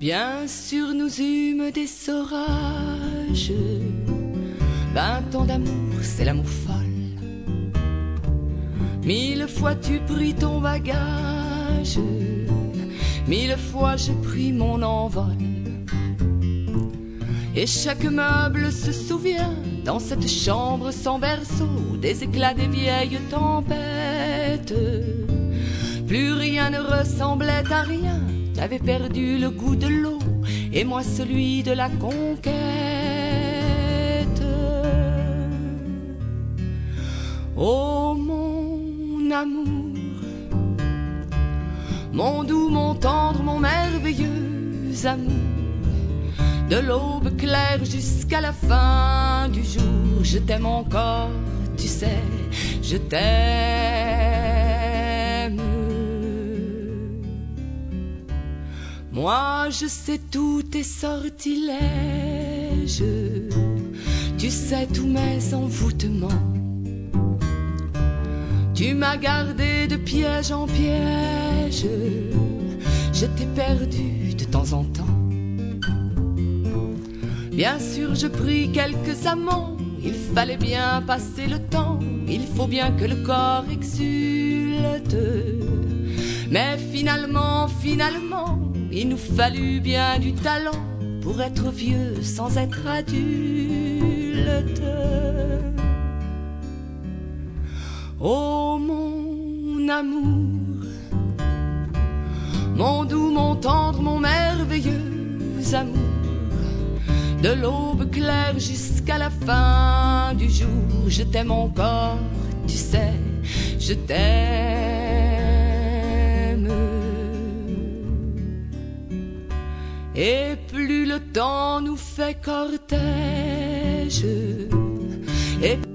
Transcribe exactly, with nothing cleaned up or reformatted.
Bien sûr nous eûmes des orages, vingt ans d'amour, c'est l'amour folle. Mille fois tu pris ton bagage, mille fois je pris mon envol. Et chaque meuble se souvient, dans cette chambre sans berceau, des éclats des vieilles tempêtes. Plus rien ne ressemblait à rien, j'avais perdu le goût de l'eau, et moi celui de la conquête. Oh mon amour, mon doux, mon tendre, mon merveilleux amour, de l'aube claire jusqu'à la fin du jour, je t'aime encore, tu sais, je t'aime. Moi je sais tous tes sortilèges, tu sais tous mes envoûtements. Tu m'as gardé de piège en piège, je t'ai perdu de temps en temps. Bien sûr je pris quelques amants, il fallait bien passer le temps, il faut bien que le corps exulte. Mais finalement, finalement, il nous fallut bien du talent pour être vieux sans être adulte. Oh mon amour, mon doux, mon tendre, mon merveilleux amour, de l'aube claire jusqu'à la fin du jour, je t'aime encore, tu sais, je t'aime. Et plus le temps nous fait cortège, et